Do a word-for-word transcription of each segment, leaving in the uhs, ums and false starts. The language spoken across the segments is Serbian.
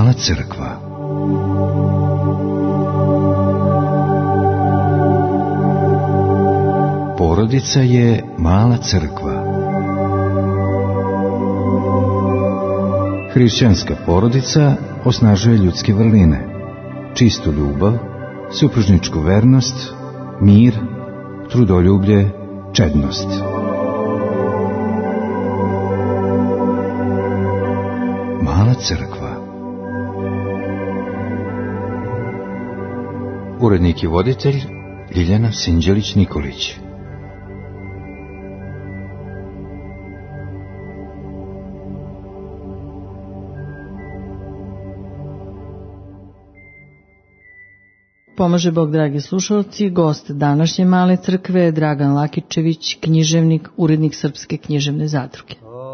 Mala crkva. Porodica je mala crkva. Hrišćanska porodica osnažuje ljudske vrline, čistu ljubav, supružničku vernost, mir, trudoljublje, čednost. Mala crkva. Urednik i voditelj Ljiljana Sinđelić-Nikolić. Pomaže Bog, dragi slušalci, gost današnje Male crkve je Dragan Lakićević, književnik, urednik Srpske književne zadruge.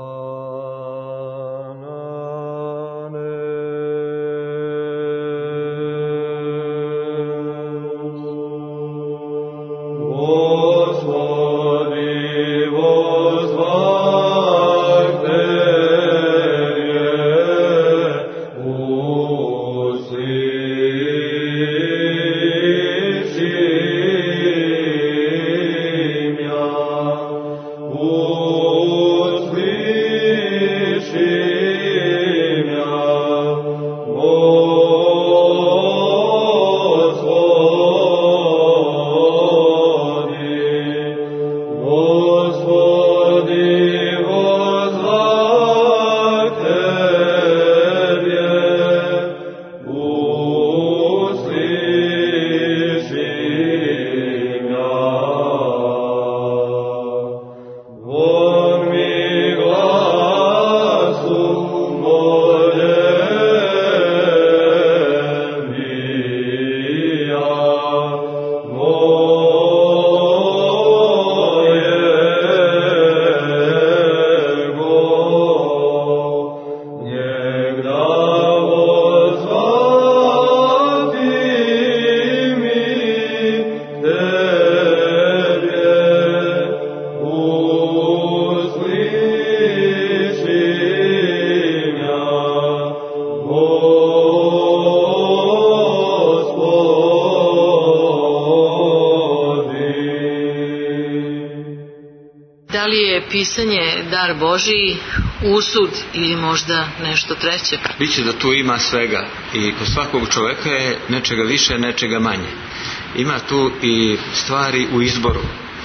Pisanje dar Božiji, usud ili možda nešto treće? Biće da tu ima svega i kod svakog čoveka je nečega više, nečega manje. Ima tu i stvari u izboru.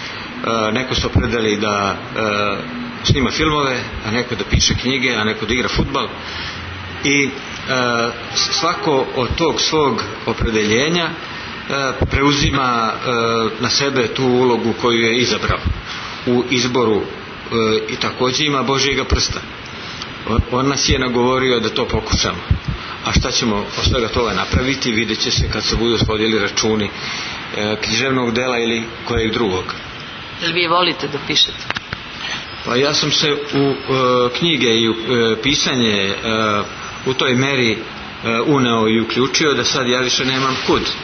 E, neko se opredeli da e, snima filmove, a neko da piše knjige, a neko da igra fudbal. I e, svako od tog svog opredeljenja e, preuzima e, na sebe tu ulogu koju je izabrao u izboru. I također ima Božjega prsta. On nas je nagovorio da to pokušamo. A šta ćemo od svega toga napraviti, vidjet će se kad se budu shodili računi e, književnog dela ili kojeg drugog. Jel vi volite da pišete? Pa ja sam se u e, knjige i u e, pisanje e, u toj meri e, uneo i uključio da sad ja više nemam kud. E,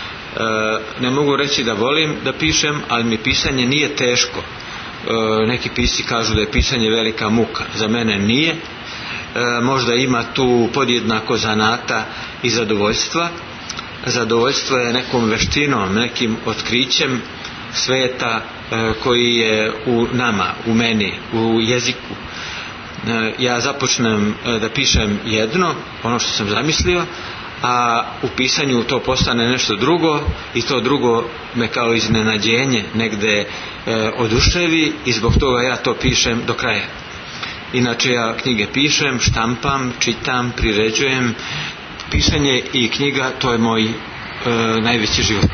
ne mogu reći da volim da pišem, ali mi pisanje nije teško. Neki pisci kažu da je pisanje velika muka. Za mene nije. E, možda ima tu podjednako zanata i zadovoljstva. Zadovoljstvo je nekom veštinom, nekim otkrićem sveta e, koji je u nama, u meni, u jeziku. E, ja započnem e, da pišem jedno, ono što sam zamislio, a u pisanju to postane nešto drugo i to drugo me kao iznenađenje negde e, oduševi i zbog toga ja to pišem do kraja. Inače ja knjige pišem, štampam, čitam, priređujem. Pisanje i knjiga, to je moj e, najveći život.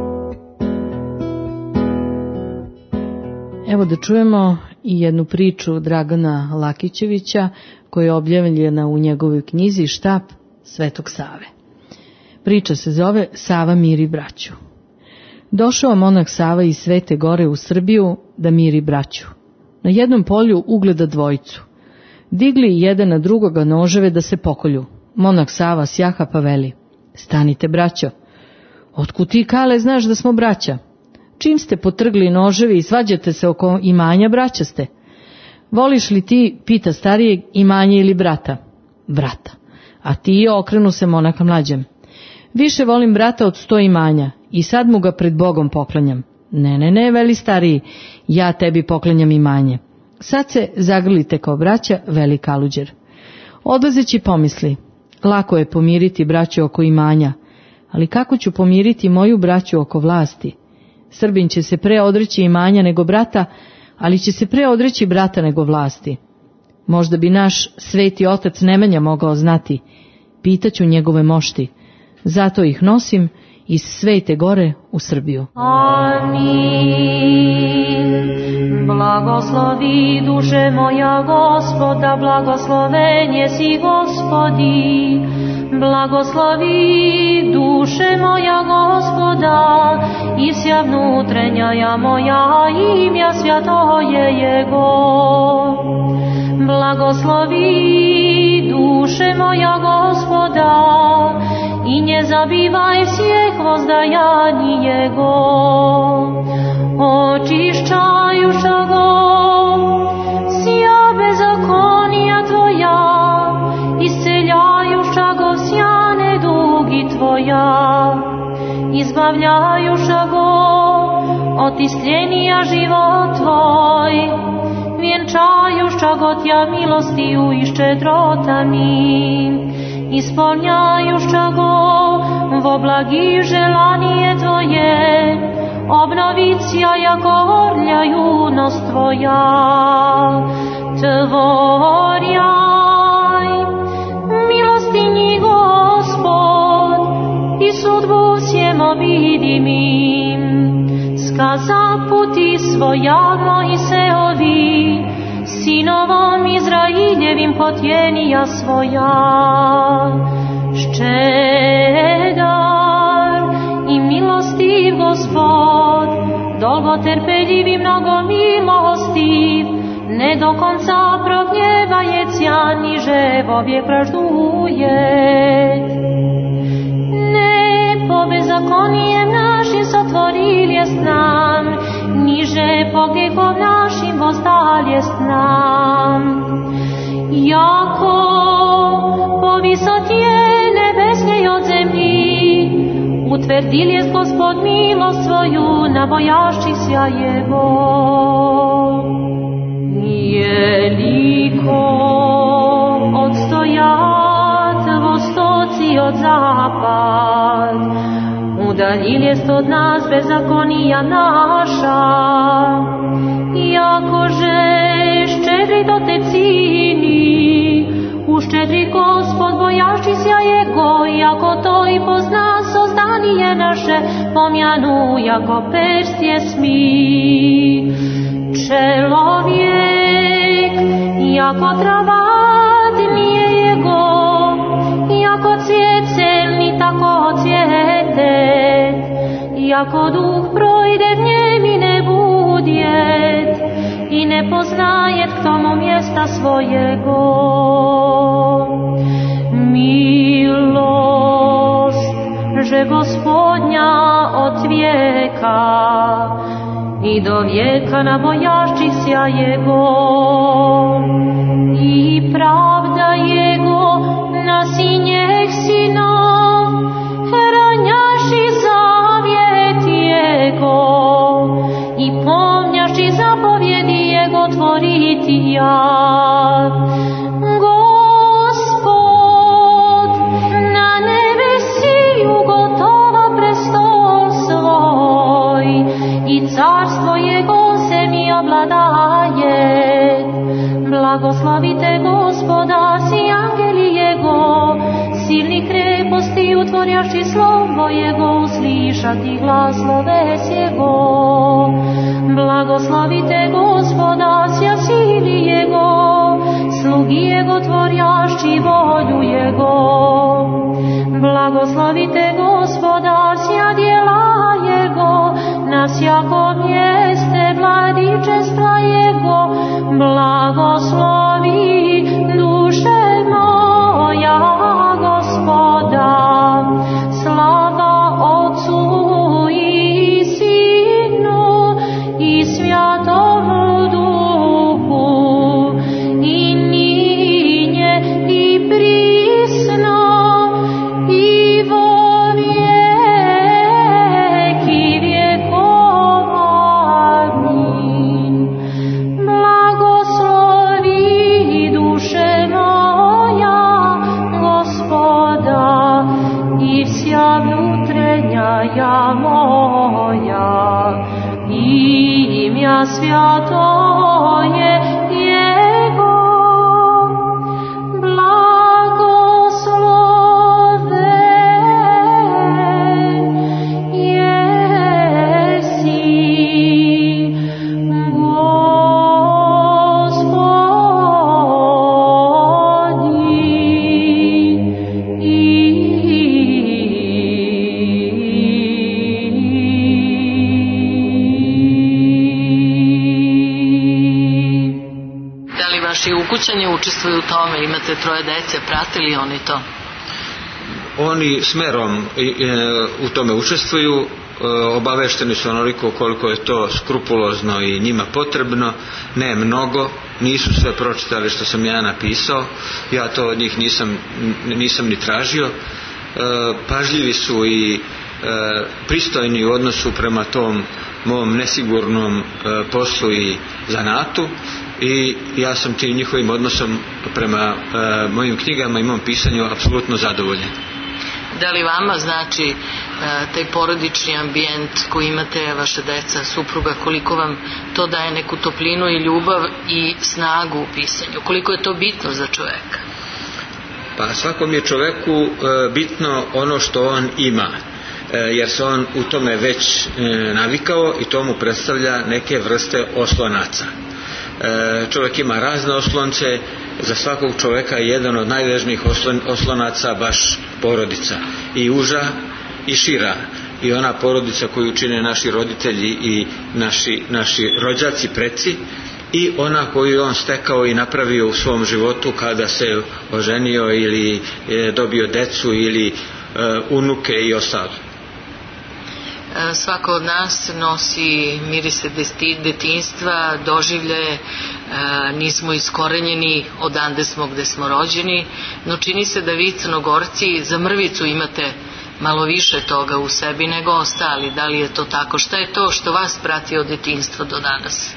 Evo da čujemo i jednu priču Dragana Lakićevića koja je objavljena u njegovoj knjizi Štap Svetog Save. Priča se zove Sava miri braću. Došao monah Sava iz Svete Gore u Srbiju da miri braću. Na jednom polju ugleda dvojicu. Digli jedan na drugoga noževe da se pokolju. Monah Sava sjaha pa veli: stanite braćo. Otkud ti, Kale, znaš da smo braća? Čim ste potrgli noževi i svađate se oko imanja, braća ste. Voliš li ti, pita starijeg, imanje ili brata? Brata. a ti okrenu se monaha mlađem. Više volim brata od sto imanja i sad mu ga pred Bogom poklanjam. Ne, ne, ne, veli stariji, ja tebi poklanjam imanje. Sad se zagrlite kao braća, veli Kaluđer. Odlazeći pomisli, lako je pomiriti braću oko imanja, ali kako ću pomiriti moju braću oko vlasti? Srbin će se pre odreći imanja nego brata, ali će se pre odreći brata nego vlasti. Možda bi naš sveti otac Nemanja mogao znati, pitaću njegove mošti, zato ih nosim iz Svete Gore u Srbiju. Amin. Blagoslovi duše moja Gospoda, blagosloven jesi Gospodi. Blagoslovi duše moja Gospoda, i sja vnutrenjaja moja imja svjatoje Jego. Blagoslovi duše moja Gospoda, i ne zabivaj svijeh vozdajani Jego. Očišćajuša go, sja bezakonija tvoja, isceljajuša go sja nedugi tvoja, izbavljajuša go od istljenija život tvoj, vjenčajuša go tja milostiju i ščedrotami, ispunjajuša go vo blagi želanije tvoje, obnovicija jako orlja junost tvoja. Tvorjaj milostinji Gospod, i sudbu всем обидимим. Сказа пути своя Моисеови, sinovom Izraeljevim potjenija svoja. Ščedar i milostiv Gospod, dolgo terpeljiv i mnogo milostiv, ne do konca prognjevajecja, niže vovijek pražduje. Ne po bezakonijem našim sotvoril jest nam, niže po gehov našim vozdal jest nam. Jako po visotje nebesnej od zemlji, utvrdil jest Gospod milost svoju na bojašćih sja Jego. Jeliko odstojat vostoci od zapad, udaljil jest od nas bezakonija naša, jakože ščedri do te cini, uščedri Gospod bojašći sja Jego, jako to i pozna sozdanije naše, pomjanu jako perstje smi. Čelovjek, jako travat nije Jego, jako cvijet celni tako cvijete, jako duh projde dnjem i ne budjet, i ne poznajet k tomu mjesta svojego. Milost, že Gospodnja od vijeka, i do vijeka na bojašćih sja Jego, i pravda Jego na sinjeh sinov, hranjaši zavjet Jego, i pomnjaši zapovjedi Jego tvoriti ja. Gospod na nebesi ugotova prestol svoj, i carstvo Jego se mi obladaje. Blagoslavite Gospoda, si angeli Jego, silni kreposti utvorjaši slovo Jego, uslišati glas sloves Jego. Blagoslavite Gospoda, sja sili Jego, slugi Jego tvorjaši volju Jego. Blagoslavite Gospoda, sja djela Jego, na sjakom mjeste vladičestva Jego. Blagoslovi duše moja Gospoda, slava Otcu i Sinu i Svjatomu Duhu, i ninje i prisno učestvuju u tome? Imate troje dece, prate li oni to? Oni smerom u tome učestvuju, obavešteni su onoliko koliko je to skrupulozno i njima potrebno, ne mnogo, nisu sve pročitali što sam ja napisao, ja to od njih nisam, nisam ni tražio, pažljivi su i pristojni u odnosu prema tom mom nesigurnom poslu i zanatu i ja sam tim njihovim odnosom prema mojim knjigama i mom pisanju apsolutno zadovoljan. Da li vama znači taj porodični ambijent koji imate, vaša deca, supruga, koliko vam to daje neku toplinu i ljubav i snagu u pisanju? Koliko je to bitno za čoveka? Pa svakom je čoveku bitno ono što on ima, jer se on u tome već navikao i to mu predstavlja neke vrste oslonaca. Čovjek ima razne oslonce, za svakog čovjeka je jedan od najvažnijih oslonaca baš porodica, i uža i šira, i ona porodica koju čine naši roditelji i naši, naši rođaci, preci, i ona koju je on stekao i napravio u svom životu kada se oženio ili dobio decu ili unuke i ostalo. Svako od nas nosi mirise detinjstva, doživljaje, nismo iskorenjeni odande smo gde smo rođeni, no čini se da vi Crnogorci za mrvicu imate malo više toga u sebi nego ostali. Da li je to tako? Šta je to što vas prati od detinjstva do danas?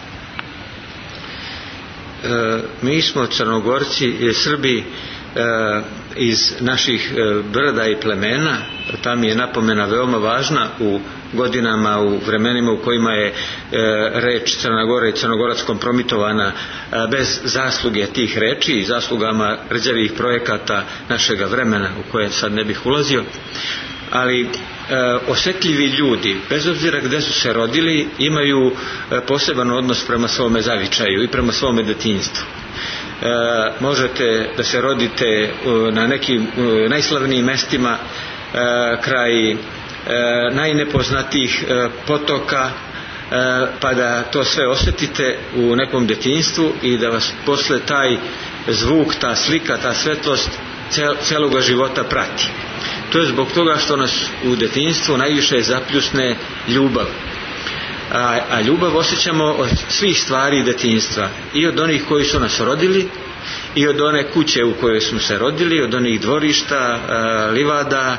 E, mi smo Crnogorci, Srbi, e, iz naših brda i plemena. Tam je napomena veoma važna u godinama, u vremenima u kojima je e, reč Crna Gora i Crnogorac kompromitovana e, bez zasluge tih reči i zaslugama rđavih projekata našega vremena u koje sad ne bih ulazio, ali e, osjetljivi ljudi, bez obzira gde su se rodili, imaju e, poseban odnos prema svome zavičaju i prema svome detinjstvu. E, možete da se rodite e, na nekim e, najslavnijim mestima e, kraj e, najnepoznatijih e, potoka, e, pa da to sve osjetite u nekom detinjstvu i da vas posle taj zvuk, ta slika, ta svetlost cel, celoga života prati. To je zbog toga što nas u detinjstvu najviše zapljusne ljubav. A, a ljubav osjećamo od svih stvari detinjstva, i od onih koji su nas rodili, i od one kuće u kojoj smo se rodili, od onih dvorišta, a, livada,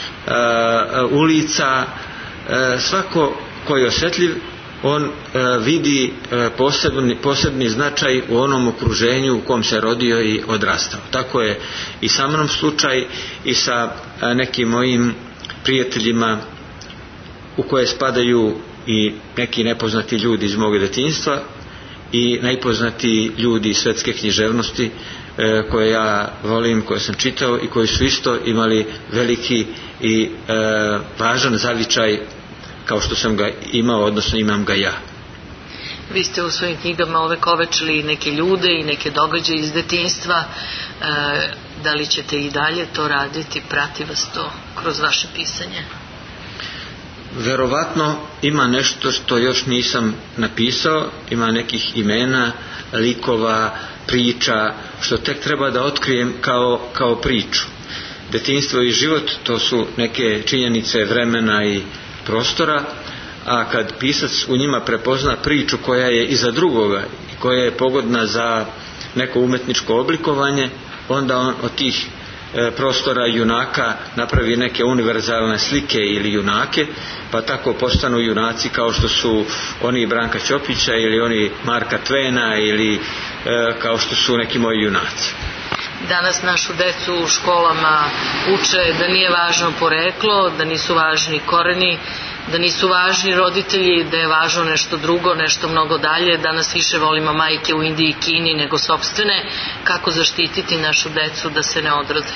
a, ulica. A, svako koji je osjetljiv, on a, vidi a, posebni, posebni značaj u onom okruženju u kom se rodio i odrastao. Tako je i sa mnom slučaj i sa a, nekim mojim prijateljima u koje spadaju i neki nepoznati ljudi iz mog detinjstva i najpoznatiji ljudi iz svetske književnosti e, koje ja volim, koje sam čitao i koji su isto imali veliki i e, važan zavičaj kao što sam ga imao, odnosno imam ga ja. Vi ste u svojim knjigama ovekovečili neke ljude i neke događaje iz detinjstva. E, da li ćete i dalje to raditi? Prati vas to kroz vaše pisanje? Verovatno ima nešto što još nisam napisao, ima nekih imena, likova, priča, što tek treba da otkrijem kao, kao priču. Detinjstvo i život, to su neke činjenice vremena i prostora, a kad pisac u njima prepozna priču koja je iza drugoga i koja je pogodna za neko umetničko oblikovanje, onda on od tih prostora junaka napravi neke univerzalne slike ili junake, pa tako postanu junaci kao što su oni Branka Ćopića ili oni Marka Tvena ili e, kao što su neki moji junaci. Danas našu decu u školama uče da nije važno poreklo, da nisu važni koreni, da nisu važni roditelji, da je važno nešto drugo, nešto mnogo dalje. Danas više volimo majke u Indiji i Kini nego sopstvene. Kako zaštititi našu decu da se ne odrode?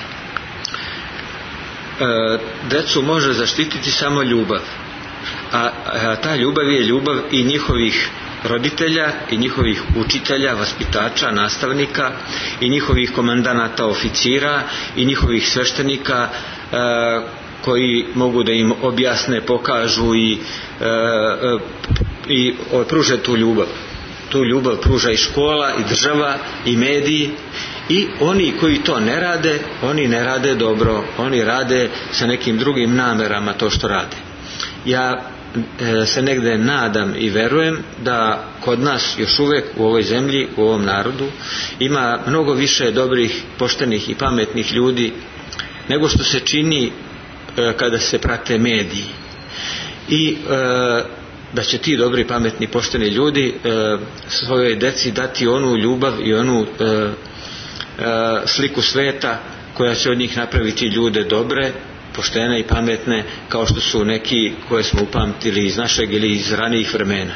E, decu može zaštititi samo ljubav. A, a ta ljubav je ljubav i njihovih roditelja i njihovih učitelja, vaspitača, nastavnika i njihovih komandanata, oficira i njihovih sveštenika e, koji mogu da im objasne, pokažu i, e, i pruže tu ljubav. Tu ljubav pruža i škola, i država, i mediji, I oni koji to ne rade, oni ne rade dobro, oni rade sa nekim drugim namerama to što rade. Ja e, se negde nadam i verujem da kod nas još uvijek u ovoj zemlji, u ovom narodu, ima mnogo više dobrih, poštenih i pametnih ljudi nego što se čini e, kada se prate mediji. I e, da će ti dobri, pametni, pošteni ljudi e, svojoj deci dati onu ljubav i onu e, e, sliku sveta koja će od njih napraviti ljude dobre, poštene i pametne, kao što su neki koje smo upamtili iz našeg ili iz ranijih vremena.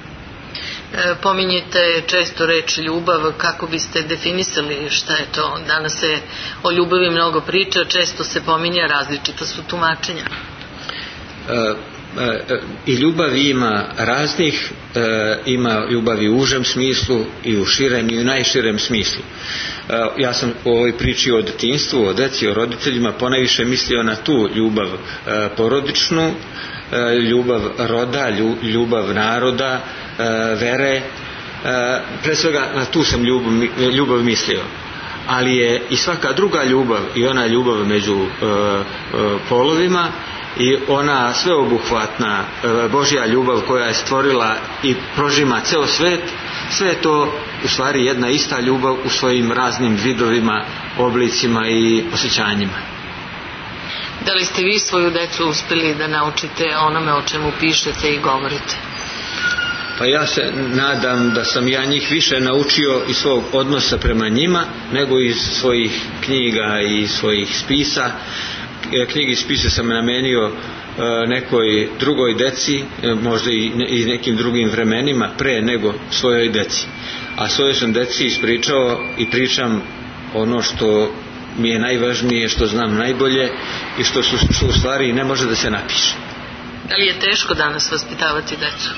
E, pominjete često reč ljubav, kako biste definisali šta je to? Danas se o ljubavi mnogo priča, često se pominja, različita su tumačenja. E, i ljubavi ima raznih, e, ima ljubavi u užem smislu i u širem i u najširem smislu. E, ja sam u ovoj priči o detinjstvu, o deci, o roditeljima ponajviše mislio na tu ljubav e, porodičnu, e, ljubav roda, ljubav naroda, e, vere, e, pre svega na tu sam ljubav, ljubav mislio. Ali je i svaka druga ljubav, i ona ljubav među e, e, polovima, i ona sveobuhvatna e, Božja ljubav koja je stvorila i prožima ceo svet, sve je to u stvari jedna ista ljubav u svojim raznim vidovima, oblicima i osjećanjima. Da li ste vi svoju decu uspjeli da naučite onome o čemu pišete i govorite? Pa ja se nadam da sam ja njih više naučio iz svog odnosa prema njima nego iz svojih knjiga i svojih spisa. Knjige i spise sam namenio nekoj drugoj deci, možda i nekim drugim vremenima pre nego svojoj deci. A svojoj sam deci ispričao i pričam ono što mi je najvažnije, što znam najbolje i što, su, što u stvari ne može da se napiše. Da li je teško danas vaspitavati decu?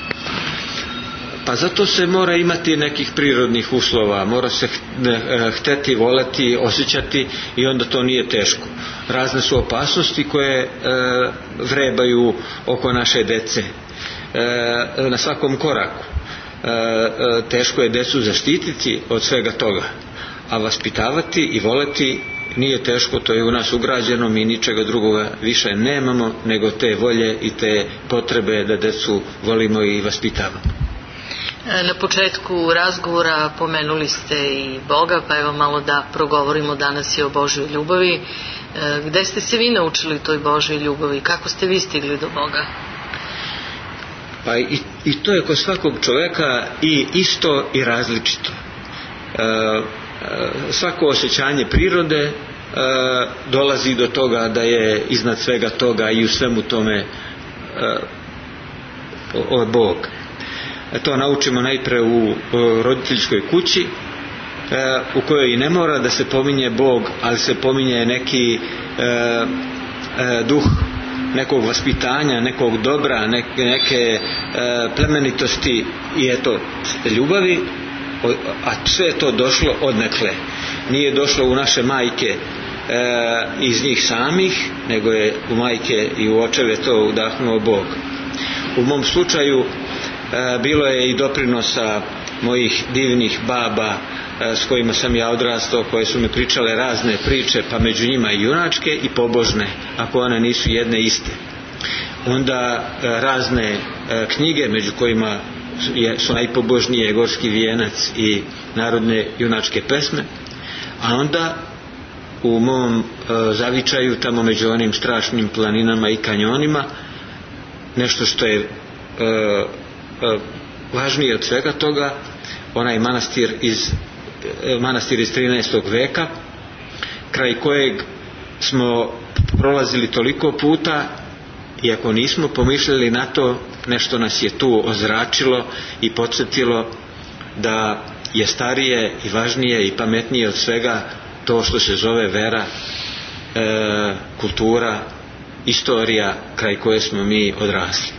Pa zato se mora imati nekih prirodnih uslova, mora se hteti, voleti, osjećati i onda to nije teško. Razne su opasnosti koje e, vrebaju oko naše dece e, na svakom koraku. E, e, teško je decu zaštititi od svega toga, a vaspitavati i voleti nije teško, to je u nas ugrađeno, mi ničega drugoga više nemamo nego te volje i te potrebe da decu volimo i vaspitavamo. Na početku razgovora pomenuli ste i Boga, pa evo malo da progovorimo danas i o Božjoj ljubavi. Gde ste se vi naučili toj Božjoj ljubavi? Kako ste vi stigli do Boga? Pa i, i to je kod svakog čoveka i isto i različito. E, e, svako osjećanje prirode e, dolazi do toga da je iznad svega toga i u svemu tome e, o, o Bog. To naučimo najpre u roditeljskoj kući, u kojoj i ne mora da se pominje Bog, ali se pominje neki e, e, duh nekog vaspitanja, nekog dobra, neke, neke e, plemenitosti i eto ljubavi, a sve je to došlo odnekle. Nije došlo u naše majke e, iz njih samih, nego je u majke i u očeve to udahnuo Bog. U mom slučaju bilo je i doprinosa mojih divnih baba s kojima sam ja odrastao, koje su mi pričale razne priče, pa među njima i junačke i pobožne, ako one nisu jedne iste. Onda razne knjige, među kojima su najpobožnije Gorski vijenac i narodne junačke pesme, a onda u mom zavičaju, tamo među onim strašnim planinama i kanjonima, nešto što je važnije od svega toga, onaj manastir iz manastir iz trinaestog veka, kraj kojeg smo prolazili toliko puta, iako nismo pomišljali na to, nešto nas je tu ozračilo i podsjetilo da je starije i važnije i pametnije od svega to što se zove vera, e, kultura, istorija kraj koje smo mi odrasli.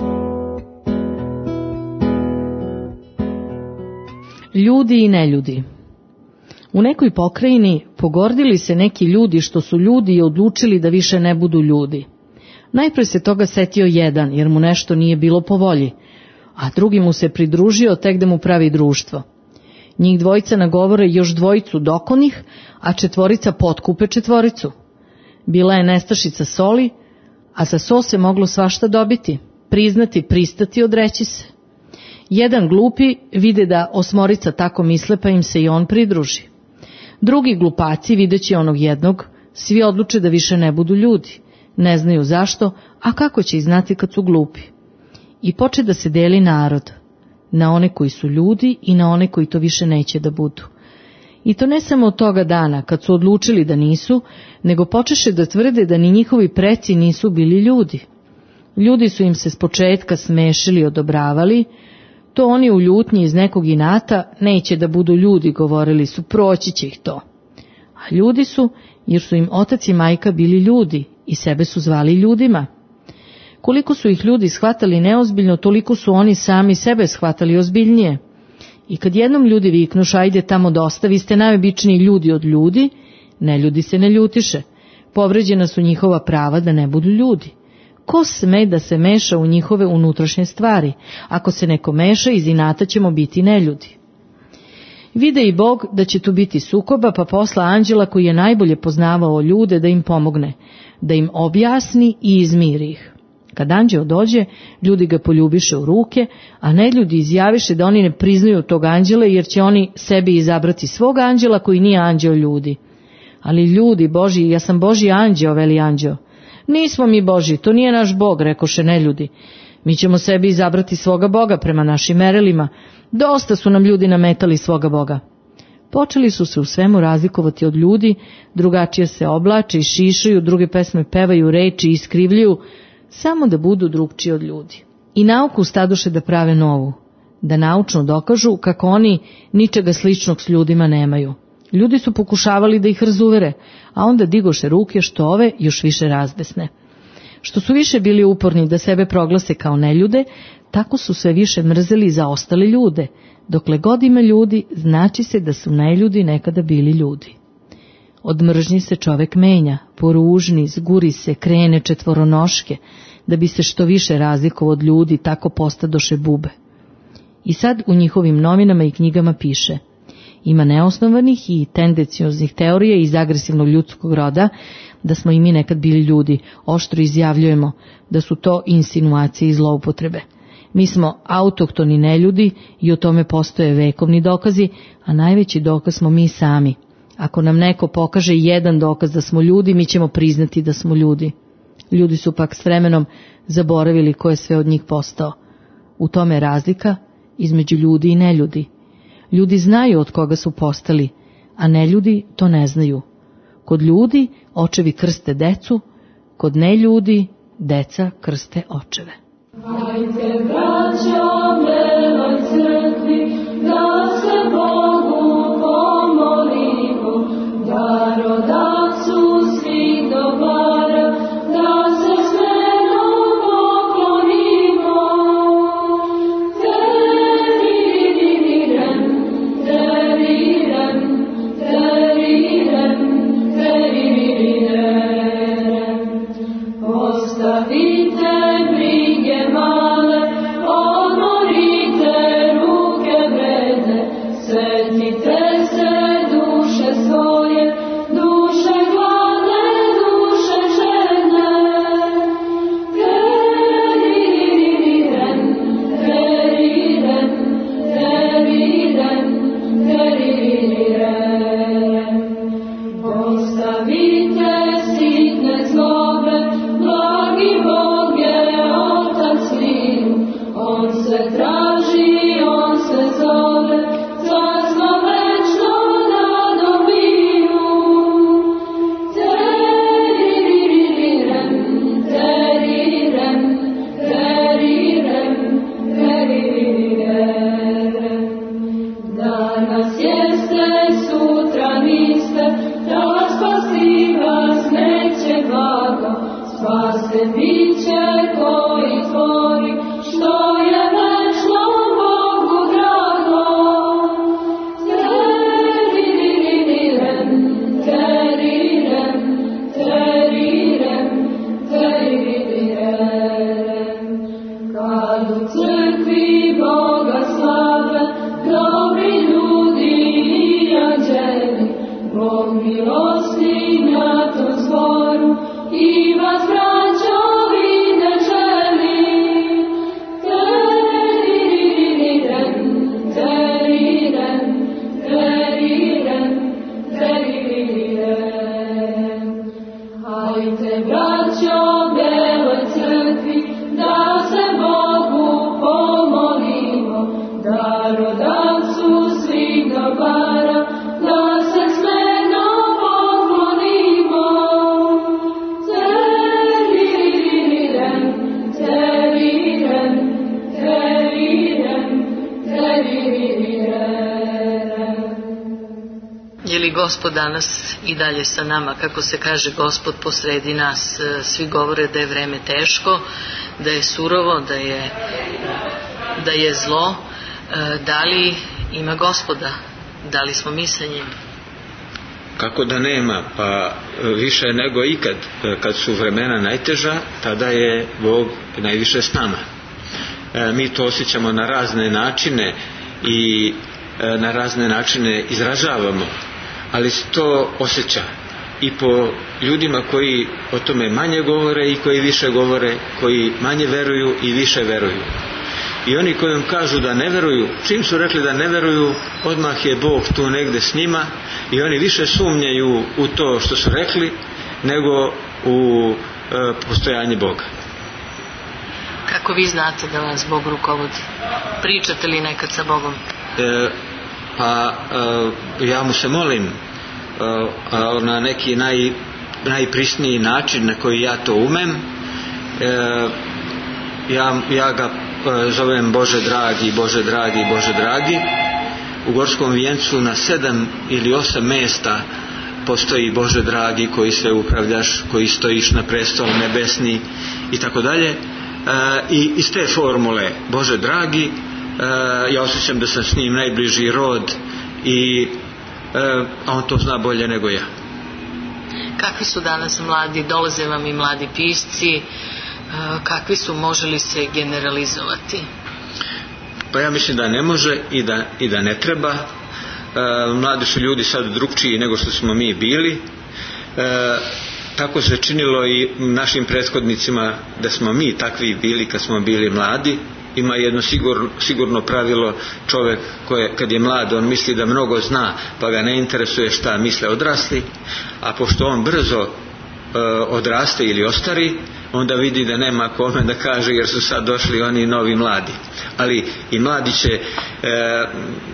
Ljudi i neljudi. U nekoj pokrajini pogordili se neki ljudi što su ljudi i odlučili da više ne budu ljudi. Najpre se toga setio jedan, jer mu nešto nije bilo po volji, a drugi mu se pridružio tek da mu pravi društvo. Njih dvojica nagovore još dvojicu dokonih, a četvorica potkupe četvoricu. Bila je nestašica soli, a za so se moglo svašta dobiti, priznati, pristati, odreći se. Jedan glupi vide da osmorica tako misle, pa im se i on pridruži. Drugi glupaci, videći onog jednog, svi odluče da više ne budu ljudi. Ne znaju zašto, a kako će ih znati kad su glupi. I poče da se deli narod, na one koji su ljudi i na one koji to više neće da budu. I to ne samo od toga dana, kad su odlučili da nisu, nego počeše da tvrde da ni njihovi preci nisu bili ljudi. Ljudi su im se s početka smešili i odobravali, to oni u ljutnji iz nekog inata neće da budu ljudi, govorili su, proći će ih to. A ljudi su, jer su im otac i majka bili ljudi i sebe su zvali ljudima. Koliko su ih ljudi shvatali neozbiljno, toliko su oni sami sebe shvatali ozbiljnije. I kad jednom ljudi viknuš, ajde tamo dosta, vi ste najobičniji ljudi od ljudi, ne ljudi se ne ljutiše. Povređena su njihova prava da ne budu ljudi. Ko sme da se meša u njihove unutrašnje stvari? Ako se neko meša, iz inata ćemo biti neljudi. Vide i Bog da će tu biti sukoba, pa posla anđela koji je najbolje poznavao ljude da im pomogne, da im objasni i izmiri ih. Kad anđeo dođe, ljudi ga poljubiše u ruke, a neljudi izjaviše da oni ne priznaju tog anđela, jer će oni sebi izabrati svog anđela koji nije anđeo ljudi. Ali ljudi Božji, ja sam Božji anđeo, veli anđeo. Nismo mi Božji, to nije naš Bog, rekoše neljudi. Mi ćemo sebi izabrati svoga Boga prema našim merilima. Dosta su nam ljudi nametali svoga Boga. Počeli su se u svemu razlikovati od ljudi, drugačije se oblače i šišaju, druge pesme pevaju, reči i iskrivljuju, samo da budu drugčiji od ljudi. I nauku stadoše da prave novu, da naučno dokažu kako oni ničega sličnog s ljudima nemaju. Ljudi su pokušavali da ih razuvere, a onda digoše ruke što ove još više razbesne. Što su više bili uporni da sebe proglase kao neljude, tako su sve više mrzeli za ostale ljude. Dokle god ima ljudi, znači se da su neljudi nekada bili ljudi. Od mržnji se čovek menja, poružni, zguri se, krene četvoronoške, da bi se što više razlikovao od ljudi, tako postadoše bube. I sad u njihovim novinama i knjigama piše: ima neosnovanih i tendencioznih teorija iz agresivnog ljudskog roda, da smo i mi nekad bili ljudi, oštro izjavljujemo da su to insinuacije i zloupotrebe. Mi smo autohtoni neljudi i o tome postoje vekovni dokazi, a najveći dokaz smo mi sami. Ako nam neko pokaže jedan dokaz da smo ljudi, mi ćemo priznati da smo ljudi. Ljudi su pak s vremenom zaboravili ko je sve od njih postao. U tome je razlika između ljudi i neljudi. Ljudi znaju od koga su postali, a neljudi to ne znaju. Kod ljudi očevi krste decu, kod neljudi deca krste očeve. Hajde, braćo, beloj crkvi, da se Bogu pomolimo, da rodacu svih dobara, da se smeno poklonimo. Terirem, terirem, terirem, terirem. Ostavite brige male, odmorite ruke vredne, setite se duše svoje, duše gladne, duše žedne. Terirem, terirem, terirem, terirem. Ostavite sitne zlobe, blagi Bog je otac sinu, on se traži, on se zove, carstvo večno da dobiju. Terirem, terirem, terirem, terirem. Danas jeste, sutra niste, raspasti vas neće blago, spase biće koji tvori, što je večno Bogu drago. Terirem, terirem, terirem, terirem. Kad u crkvi Boga slave, dobri ljudi Gospod danas i dalje sa nama, kako se kaže Gospod posredi nas. Svi govore da je vreme teško, da je surovo, da je, da je zlo. Da li ima Gospoda? Da li smo mi sa njim? Kako da nema? Pa više nego ikad. Kad su vremena najteža, tada je Bog najviše s nama. Mi to osjećamo na razne načine i na razne načine izražavamo, ali se to osjeća i po ljudima koji o tome manje govore i koji više govore, koji manje veruju i više veruju. I oni koji im kažu da ne veruju, čim su rekli da ne veruju, odmah je Bog tu negde s njima i oni više sumnjaju u to što su rekli nego u e, postojanje Boga. Kako vi znate da vas Bog rukovodi? Pričate li nekad sa Bogom? E, pa e, ja mu se molim e, na neki naj, najprisniji način na koji ja to umem. E, ja, ja ga e, zovem Bože dragi, Bože dragi, Bože dragi. U Gorskom vijencu na sedam ili osam mjesta postoji Bože dragi, koji sve upravljaš, koji stojiš na prestolu nebesni i tako dalje. I iz te formule Bože dragi, e, ja osjećam da sam s njim najbliži rod i e, a on to zna bolje nego ja. Kakvi su danas mladi, dolaze vam i mladi pisci, e, kakvi su, može li se generalizovati? Pa ja mislim da ne može i da, i da ne treba. E, mladi su ljudi sad drugčiji nego što smo mi bili. E, tako se činilo i našim prethodnicima da smo mi takvi bili kad smo bili mladi. Ima jedno sigurno, sigurno pravilo, čovjek koje, kad je mlad, on misli da mnogo zna, pa ga ne interesuje šta misle odrasli, a pošto on brzo e, odraste ili ostari, onda vidi da nema kome da kaže, jer su sad došli oni novi mladi. Ali i mladi će e, e,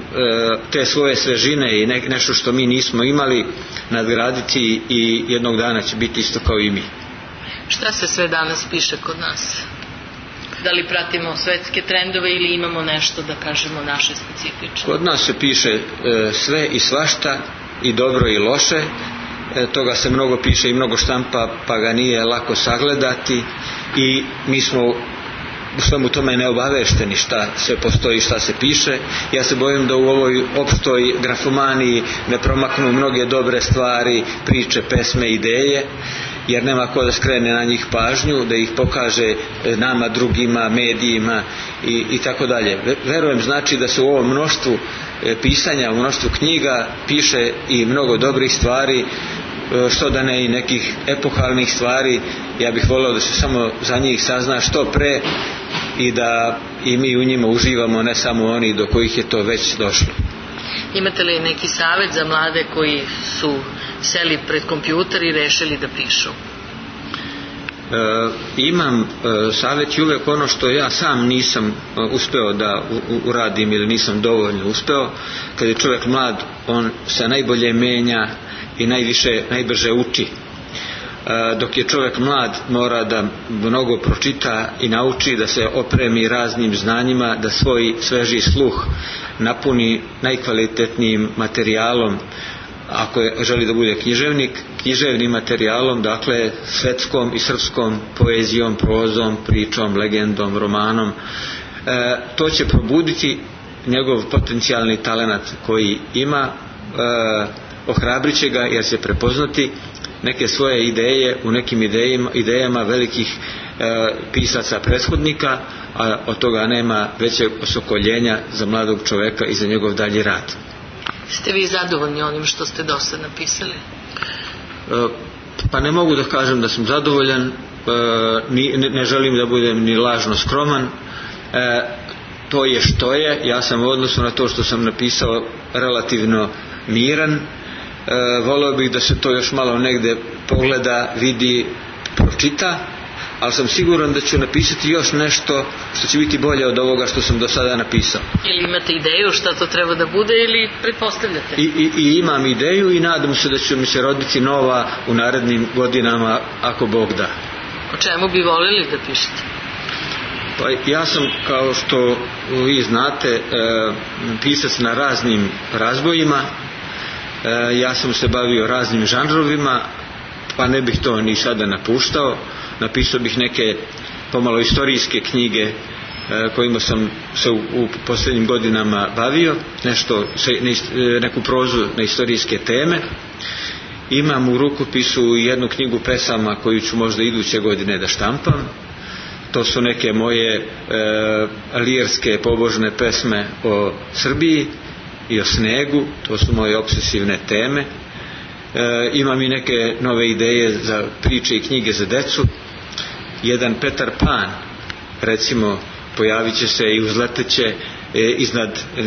te svoje svežine i ne, nešto što mi nismo imali nadgraditi i jednog dana će biti isto kao i mi. Šta se sve danas piše kod nas? Da li pratimo svetske trendove ili imamo nešto da kažemo naše specifično? Kod nas se piše e, sve i svašta, i dobro i loše. E, toga se mnogo piše i mnogo štampa, pa ga nije lako sagledati i mi smo u svemu tome neobavešteni šta sve postoji, šta se piše. Ja se bojim da u ovoj opštoj grafomaniji ne promaknu mnoge dobre stvari, priče, pesme, ideje, jer nema ko da skrene na njih pažnju, da ih pokaže nama, drugima, medijima i, i tako dalje. Verujem znači da se u ovom mnoštvu pisanja, u mnoštvu knjiga piše i mnogo dobrih stvari, što da ne i nekih epohalnih stvari. Ja bih volio da se samo za njih sazna što pre i da i mi u njima uživamo, ne samo oni do kojih je to već došlo. Imate li neki savjet za mlade koji su seli pred kompjuter i rešili da pišu? E, imam e, savjet i uvek ono što ja sam nisam e, uspeo da u, uradim ili nisam dovoljno uspeo. Kad je čovjek mlad, on se najbolje menja i najviše, najbrže uči. E, dok je čovjek mlad, mora da mnogo pročita i nauči, da se opremi raznim znanjima, da svoj sveži sluh napuni najkvalitetnijim materijalom, ako je, želi da bude književnik, književnim materijalom, dakle svetskom i srpskom poezijom, prozom, pričom, legendom, romanom. E, to će probuditi njegov potencijalni talenat koji ima, e, ohrabrit će ga jer će prepoznati neke svoje ideje u nekim idejama, idejama velikih e, pisaca prethodnika, a od toga nema većeg osokoljenja za mladog čoveka i za njegov dalji rad. Ste vi zadovoljni onim što ste do sad napisali? pa ne mogu da kažem da sam zadovoljan, ne želim da budem ni lažno skroman. To je što je, ja sam u odnosu na to što sam napisao relativno miran. Voleo bih da se to još malo negde pogleda, vidi, pročita, ali sam siguran da ću napisati još nešto što će biti bolje od ovoga što sam do sada napisao. Ili imate ideju šta to treba da bude ili pretpostavljate? I, i, i imam ideju i nadam se da će mi se roditi nova u narednim godinama, ako Bog da. O čemu bi voljeli da pišete? Pa ja sam, kao što vi znate, e, pisac na raznim razbojima. E, ja sam se bavio raznim žanrovima, pa ne bih to ni sada napuštao. Napisao bih neke pomalo istorijske knjige e, kojima sam se u, u posljednjim godinama bavio, nešto, neku prozu na istorijske teme. Imam u rukopisu jednu knjigu pesama koju ću možda iduće godine da štampam. To su neke moje e, lirske pobožne pesme o Srbiji i o snegu, to su moje obsesivne teme. E, imam i neke nove ideje za priče i knjige za decu. Jedan Petar Pan, recimo, pojavit će se i uzleteće e, iznad e,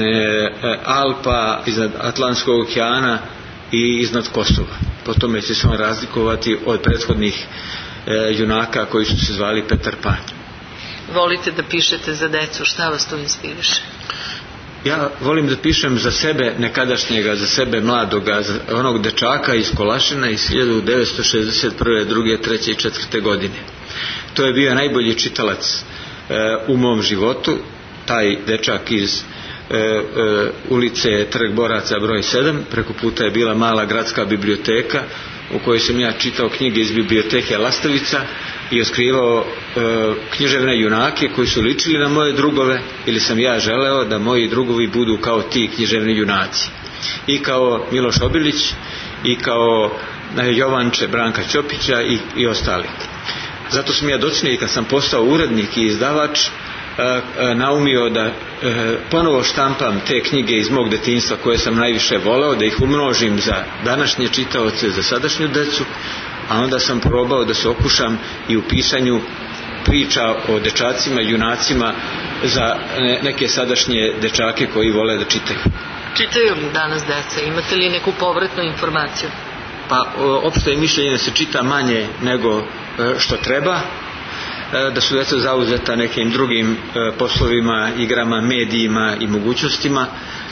Alpa, iznad Atlantskog okeana i iznad Kosova. Po tome će se on razlikovati od prethodnih e, junaka koji su se zvali Petar Pan. Volite da pišete za decu, šta vas to inspiriše? Ja volim da pišem za sebe nekadašnjega, za sebe mladoga, za onog dečaka iz Kolašina iz hiljadu devetsto šezdeset prve, druge, treće i četvrte godine. To je bio najbolji čitalac e, u mom životu, taj dečak iz e, e, ulice Trg Boraca broj sedam, preko puta je bila mala gradska biblioteka u kojoj sam ja čitao knjige iz biblioteke Lastavica i otkrivao e, književne junake koji su ličili na moje drugove, ili sam ja želeo da moji drugovi budu kao ti književni junaci, i kao Miloš Obilić i kao Jovanče Branka Ćopića i, i ostali. Zato sam ja docnije, kad sam postao urednik i izdavač, naumio da ponovo štampam te knjige iz mog detinjstva koje sam najviše voleo, da ih umnožim za današnje čitaoce, za sadašnju decu, a onda sam probao da se okušam i u pisanju priča o dečacima, junacima za neke sadašnje dečake koji vole da čitaju. Čitaju li danas deca? Imate li neku povratnu informaciju? Pa opšte je mišljenje da se čita manje nego što treba, da su deca zauzeta nekim drugim poslovima, igrama, medijima i mogućnostima.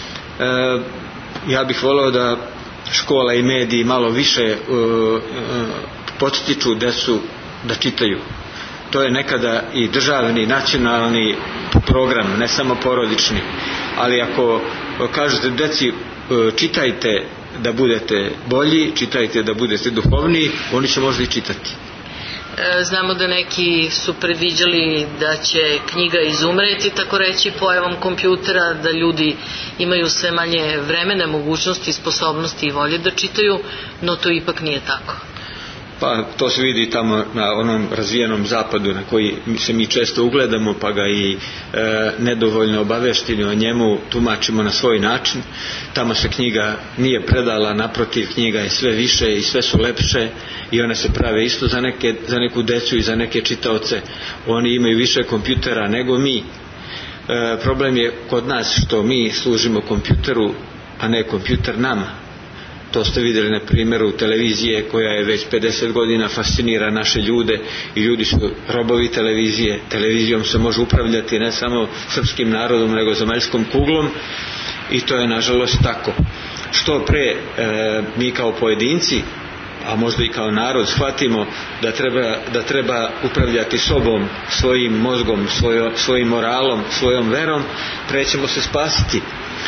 Ja bih voleo da škola i mediji malo više podstiču decu da čitaju. To je nekada i državni, nacionalni program, ne samo porodični. Ali ako kažete deci čitajte da budete bolji, čitajte da budete duhovniji, oni će možda i čitati. Znamo da neki su predviđali da će knjiga izumreti, tako reći, pojavom kompjutera, da ljudi imaju sve manje vremena, mogućnosti, sposobnosti i volje da čitaju, no to ipak nije tako. Pa to se vidi tamo na onom razvijenom zapadu na koji se mi često ugledamo, pa ga i e, nedovoljno obavešteni o njemu tumačimo na svoj način. Tamo se knjiga nije predala, naprotiv, knjiga je sve više i sve su lepše i one se prave isto za, neke, za neku decu i za neke čitaoce. Oni imaju više kompjutera nego mi. E, problem je kod nas što mi služimo kompjuteru, a ne kompjuter nama. To ste vidjeli na primjeru televizije koja je već pedeset godina fascinira naše ljude i ljudi su robovi televizije. Televizijom se može upravljati ne samo srpskim narodom nego zemaljskom kuglom i to je nažalost tako. Što pre e, mi kao pojedinci, a možda i kao narod, shvatimo da treba, da treba upravljati sobom, svojim mozgom, svojo, svojim moralom, svojom verom, pre ćemo se spasiti.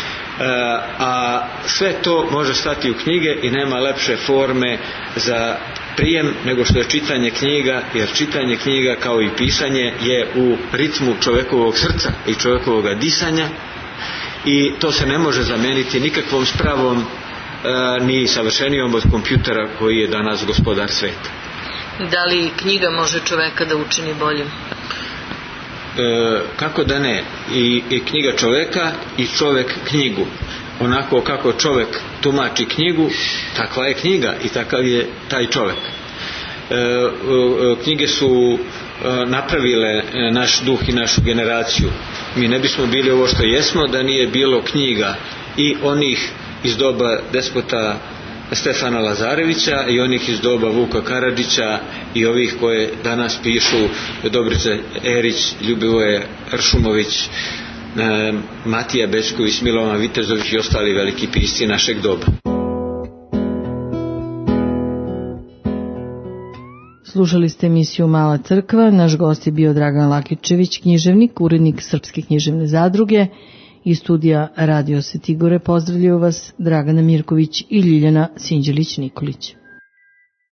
A sve to može stati u knjige i nema lepše forme za prijem nego što je čitanje knjiga, jer čitanje knjiga kao i pisanje je u ritmu čovjekovog srca i čovjekovog disanja i to se ne može zameniti nikakvom spravom ni savršenijom od kompjutera koji je danas gospodar sveta. Da li knjiga može čovjeka da učini boljim? E, kako da ne, I, i knjiga čovjeka i čovjek knjigu. onako kako čovjek tumači knjigu, takva je knjiga i takav je taj čovjek. E, knjige su napravile naš duh i našu generaciju. Mi ne bismo bili ovo što jesmo da nije bilo knjiga i onih iz doba despota Stefana Lazarevića i onih iz doba Vuka Karadžića i ovih koje danas pišu Dobrica Erić, Ljubivoje Ršumović, Matija Bečković, Milovan Vitezović i ostali veliki pisci našeg doba. Slušali ste emisiju Mala crkva. Naš gost je bio Dragan Lakićević, književnik, urednik Srpske književne zadruge. Iz studija Radio Svetigore pozdravljaju vas Dragana Mirković i Ljiljana Sinđelić-Nikolić.